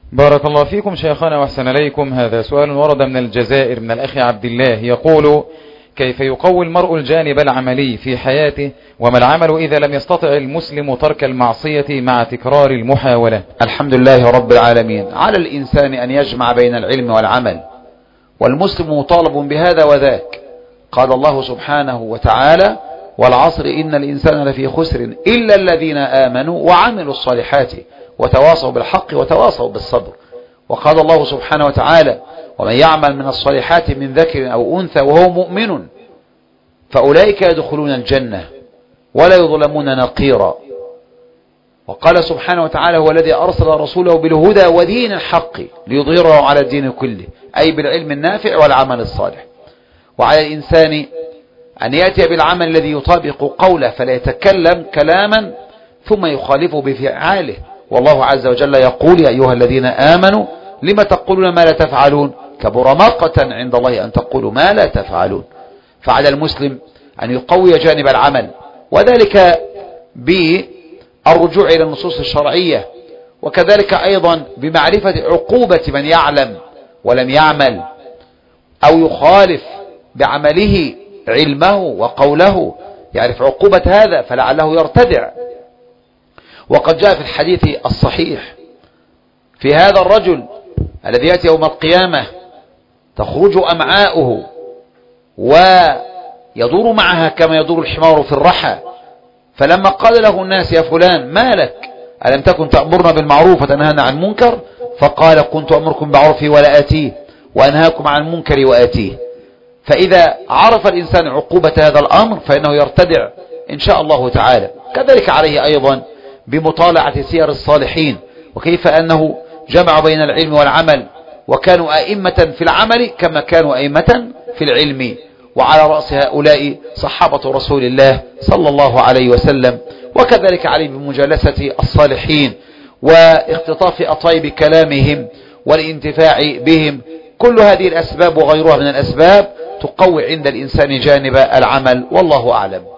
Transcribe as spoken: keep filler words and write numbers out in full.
بارك الله فيكم شيخنا واحسن إليكم. هذا سؤال ورد من الجزائر من الأخ عبد الله، يقول: كيف يقوي المرء الجانب العملي في حياته، وما العمل إذا لم يستطع المسلم ترك المعصية مع تكرار المحاولة؟ الحمد لله رب العالمين. على الإنسان أن يجمع بين العلم والعمل، والمسلم مطالب بهذا وذاك. قال الله سبحانه وتعالى: والعصر إن الإنسان لفي خسر إلا الذين آمنوا وعملوا الصالحات وتواصوا بالحق وتواصوا بالصبر. وقال الله سبحانه وتعالى: ومن يعمل من الصالحات من ذكر أو أنثى وهو مؤمن فأولئك يدخلون الجنة ولا يظلمون نقيرا. وقال سبحانه وتعالى: هو الذي أرسل رسوله بالهدى ودين الحق ليظهره على الدين كله، أي بالعلم النافع والعمل الصالح. وعلى الإنسان أن يأتي بالعمل الذي يطابق قوله، فلا يتكلم كلاما ثم يخالفه بفعاله. والله عز وجل يقول: يا أيها الذين آمنوا لم تقولون ما لا تفعلون كبر مقتا عند الله أن تقولوا ما لا تفعلون. فعلى المسلم أن يقوي جانب العمل، وذلك بالرجوع إلى النصوص الشرعية، وكذلك أيضا بمعرفة عقوبة من يعلم ولم يعمل أو يخالف بعمله علمه وقوله، يعرف عقوبة هذا فلعله يرتدع. وقد جاء في الحديث الصحيح في هذا الرجل الذي يأتي يوم القيامة تخرج أمعاؤه ويدور معها كما يدور الحمار في الرحى، فلما قال له الناس: يا فلان ما لك؟ ألم تكن تأمرنا بالمعروف وتنهانا عن المنكر؟ فقال: كنت أمركم بالمعروف ولا آتيه وأنهاكم عن المنكر وآتيه. فإذا عرف الإنسان عقوبة هذا الأمر فإنه يرتدع إن شاء الله تعالى. كذلك عليه أيضا بمطالعة سير الصالحين، وكيف أنه جمع بين العلم والعمل، وكانوا أئمة في العمل كما كانوا أئمة في العلم. وعلى رأس هؤلاء صحابة رسول الله صلى الله عليه وسلم. وكذلك عليه بمجالسة الصالحين واختطاف أطيب كلامهم والانتفاع بهم. كل هذه الأسباب وغيرها من الأسباب تقوي عند الإنسان جانب العمل، والله أعلم.